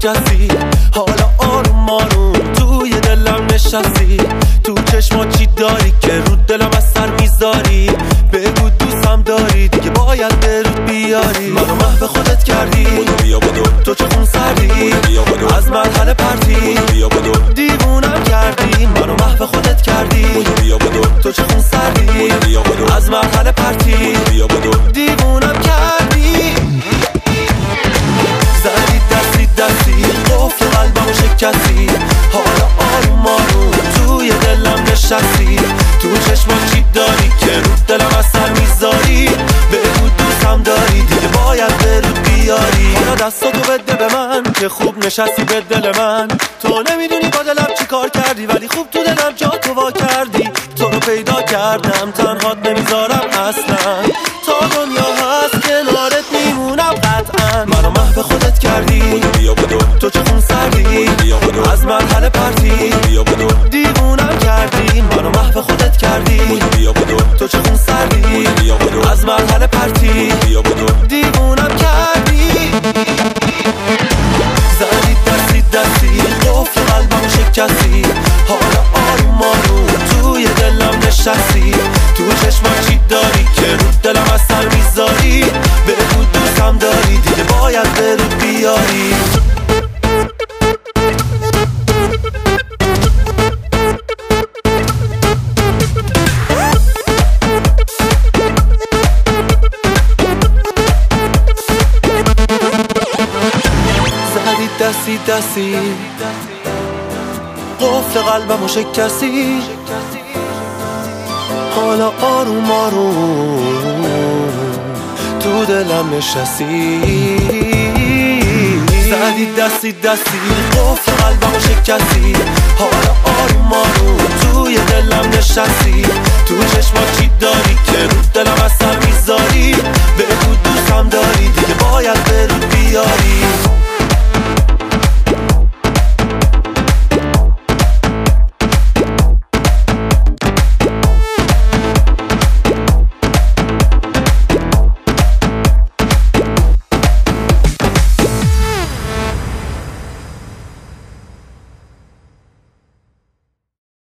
شکستی، حالا آروم آروم توی دلم نشستی. تو چشما چی داری که رو دلم از سر میذاری؟ بگو دوستم داری دیگه باید به رود بیاری. منو محو خودت کردی، بیا بدو تو چه خون سردی، از مرحله پرتی دیوونم کردی. منو محو خودت کردی، بیا بدو تو چه خون سردی، از مرحله پرتی دیوونم کردی. زدی دستی دستی قفل قلبم شکستی، حالا آروم آروم توی دلم نشستی. تو چشما چی داری که رو دلم از سر میذاری؟ بگو دوستم داری دیگه باید به رود بیاری. حالا دستاتو بده به من که خوب نشستی به دل من. تو نمیدونی با دلم چی کار کردی، ولی خوب تو دلم جا تو وا کردی. تو رو پیدا کردم تنهات نمیذارم اصلا، تا دنیا هست کنارت میمونم قطعا. منو محو خودت کردی، بیا بدو تو چه خون سردی، از مرحله پرتی دیوونم کردی. منو محو خودت کردی، بیا بدو تو چه خون سردی، از مرحله پرتی دیوونم کردی. زدی دستی دستی قفل قلبم شکستی، حالا آروم آروم توی دلم نشستی. تو چشما چی داری که رو دلم از سر میذاری؟ بگو دوستم داری دیگه باید به رود بیاری. زدی دستی دستی قفل قلبمو شکستی، حالا آروم آروم تو دلم نشستی. زدی دستی دستی قفل قلبمو شکستی، حالا آروم آروم توی دلم نشستی. تو چشما چی داری که رو دلم از سر میذاری؟ بگو دوستم داری